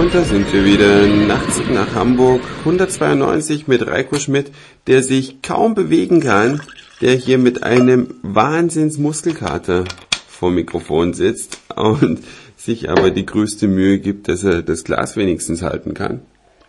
Und da sind wir wieder, Nachtzug nach Hamburg, 192 mit Reiko Schmidt, der sich kaum bewegen kann, der hier mit einem Wahnsinnsmuskelkater vor Mikrofon sitzt und sich aber die größte Mühe gibt, dass er das Glas wenigstens halten kann.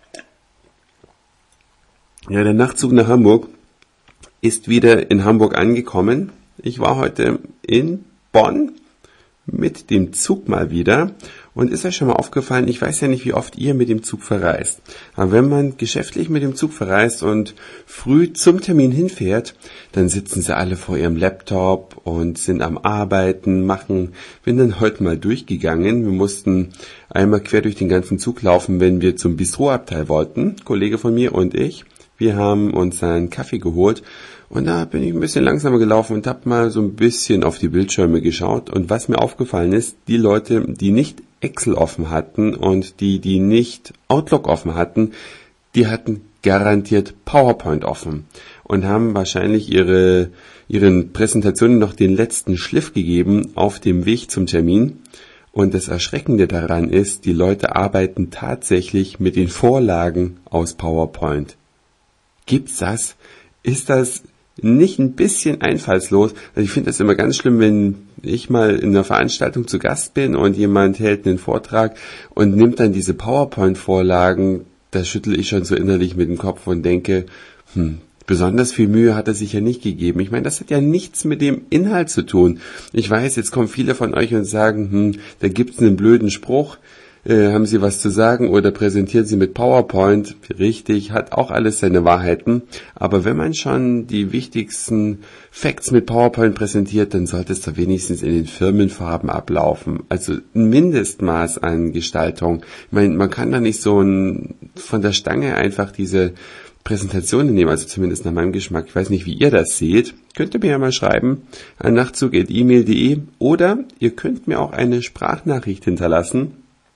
Ja, der Nachtzug nach Hamburg ist wieder in Hamburg angekommen. Ich war heute in Bonn mit dem Zug mal wieder. Und ist euch schon mal aufgefallen, ich weiß ja nicht, wie oft ihr mit dem Zug verreist. Aber wenn man geschäftlich mit dem Zug verreist und früh zum Termin hinfährt, dann sitzen sie alle vor ihrem Laptop und sind am Arbeiten, bin dann heute mal durchgegangen. Wir mussten einmal quer durch den ganzen Zug laufen, wenn wir zum Bistroabteil wollten, Kollege von mir und ich. Wir haben uns einen Kaffee geholt und da bin ich ein bisschen langsamer gelaufen und habe mal so ein bisschen auf die Bildschirme geschaut. Und was mir aufgefallen ist, die Leute, die nicht Excel offen hatten und die nicht Outlook offen hatten, die hatten garantiert PowerPoint offen und haben wahrscheinlich ihren Präsentationen noch den letzten Schliff gegeben auf dem Weg zum Termin. Und das Erschreckende daran ist, die Leute arbeiten tatsächlich mit den Vorlagen aus PowerPoint. Gibt's das? Ist das nicht ein bisschen einfallslos? Also ich finde das immer ganz schlimm, wenn ich mal in einer Veranstaltung zu Gast bin und jemand hält einen Vortrag und nimmt dann diese PowerPoint-Vorlagen, da schüttle ich schon so innerlich mit dem Kopf und denke, besonders viel Mühe hat er sich ja nicht gegeben. Ich meine, das hat ja nichts mit dem Inhalt zu tun. Ich weiß, jetzt kommen viele von euch und sagen, da gibt's einen blöden Spruch. Haben Sie was zu sagen oder präsentieren Sie mit PowerPoint? Richtig, hat auch alles seine Wahrheiten. Aber wenn man schon die wichtigsten Facts mit PowerPoint präsentiert, dann sollte es da wenigstens in den Firmenfarben ablaufen. Also ein Mindestmaß an Gestaltung. Ich meine, man kann da nicht von der Stange einfach diese Präsentationen nehmen, also zumindest nach meinem Geschmack. Ich weiß nicht, wie ihr das seht. Könnt ihr mir ja mal schreiben an nachtzug@email.de oder ihr könnt mir auch eine Sprachnachricht hinterlassen.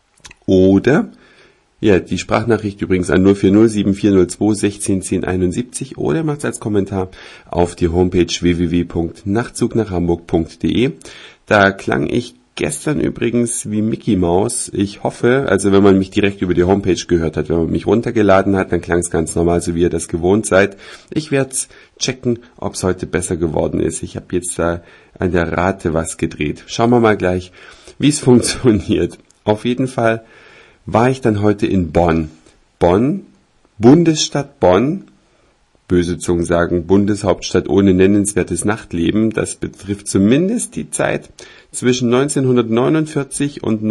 Oder, ja, die Sprachnachricht übrigens an 0407402 161071 oder macht es als Kommentar auf die Homepage www.nachtzugnachhamburg.de. Da klang ich gestern übrigens wie Mickey Maus. Ich hoffe, also wenn man mich direkt über die Homepage gehört hat, wenn man mich runtergeladen hat, dann klang es ganz normal, so wie ihr das gewohnt seid. Ich werde es checken, ob es heute besser geworden ist. Ich habe jetzt da an der Rate was gedreht. Schauen wir mal gleich, wie es funktioniert. Auf jeden Fall war ich dann heute in Bonn. Bonn, Bundesstadt Bonn, böse Zungen sagen Bundeshauptstadt ohne nennenswertes Nachtleben. Das betrifft zumindest die Zeit zwischen 1949 und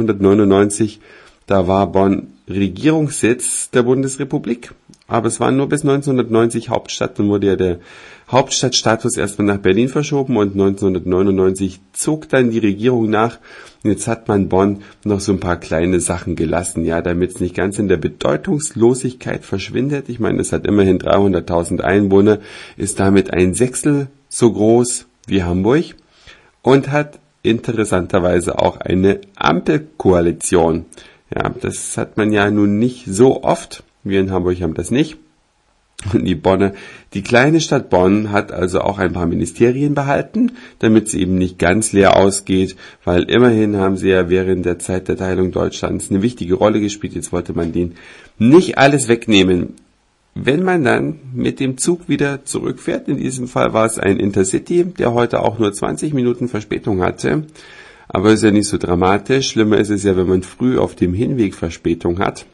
1999. Da war Bonn Regierungssitz der Bundesrepublik. Aber es war nur bis 1990 Hauptstadt, dann wurde ja der Hauptstadtstatus erstmal nach Berlin verschoben und 1999 zog dann die Regierung nach. Und jetzt hat man Bonn noch so ein paar kleine Sachen gelassen, ja, damit es nicht ganz in der Bedeutungslosigkeit verschwindet. Ich meine, es hat immerhin 300.000 Einwohner, ist damit ein Sechstel so groß wie Hamburg und hat interessanterweise auch eine Ampelkoalition. Ja, das hat man ja nun nicht so oft. Wir in Hamburg haben das nicht. Und die kleine Stadt Bonn hat also auch ein paar Ministerien behalten, damit sie eben nicht ganz leer ausgeht, weil immerhin haben sie ja während der Zeit der Teilung Deutschlands eine wichtige Rolle gespielt. Jetzt wollte man denen nicht alles wegnehmen. Wenn man dann mit dem Zug wieder zurückfährt, in diesem Fall war es ein Intercity, der heute auch nur 20 Minuten Verspätung hatte, aber ist ja nicht so dramatisch. Schlimmer ist es ja, wenn man früh auf dem Hinweg Verspätung hat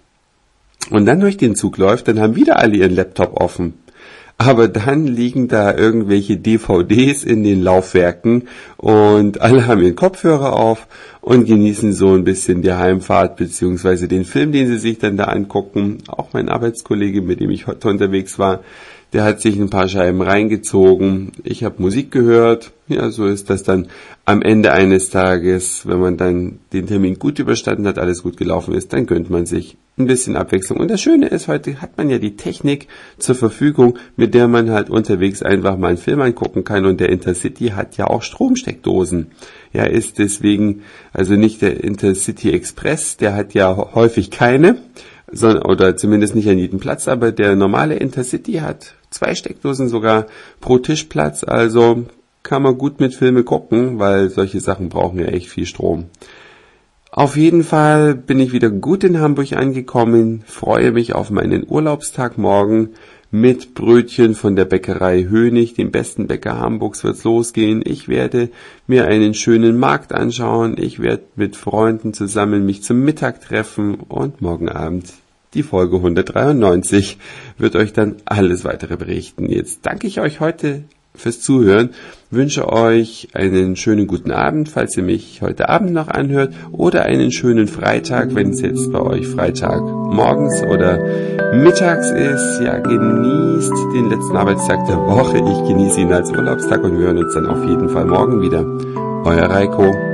und dann durch den Zug läuft, dann haben wieder alle ihren Laptop offen. Aber dann liegen da irgendwelche DVDs in den Laufwerken und alle haben ihren Kopfhörer auf und genießen so ein bisschen die Heimfahrt beziehungsweise den Film, den sie sich dann da angucken. Auch mein Arbeitskollege, mit dem ich heute unterwegs war, der hat sich ein paar Scheiben reingezogen. Ich habe Musik gehört. Ja, so ist das dann am Ende eines Tages, wenn man dann den Termin gut überstanden hat, alles gut gelaufen ist, dann gönnt man sich ein bisschen Abwechslung. Und das Schöne ist, heute hat man ja die Technik zur Verfügung, mit der man halt unterwegs einfach mal einen Film angucken kann. Und der Intercity hat ja auch Stromsteckdosen. Ja, ist deswegen, also nicht der Intercity Express, der hat ja häufig keine, oder zumindest nicht an jedem Platz, aber der normale Intercity hat 2 Steckdosen sogar pro Tischplatz, also kann man gut mit Filme gucken, weil solche Sachen brauchen ja echt viel Strom. Auf jeden Fall bin ich wieder gut in Hamburg angekommen, freue mich auf meinen Urlaubstag morgen. Mit Brötchen von der Bäckerei Hönig, dem besten Bäcker Hamburgs, wird's losgehen. Ich werde mir einen schönen Markt anschauen. Ich werde mit Freunden zusammen mich zum Mittag treffen und morgen Abend die Folge 193 wird euch dann alles weitere berichten. Jetzt danke ich euch heute fürs Zuhören, wünsche euch einen schönen guten Abend, falls ihr mich heute Abend noch anhört, oder einen schönen Freitag, wenn es jetzt bei euch Freitag morgens oder mittags ist. Ja, genießt den letzten Arbeitstag der Woche. Ich genieße ihn als Urlaubstag und wir hören uns dann auf jeden Fall morgen wieder. Euer Reiko.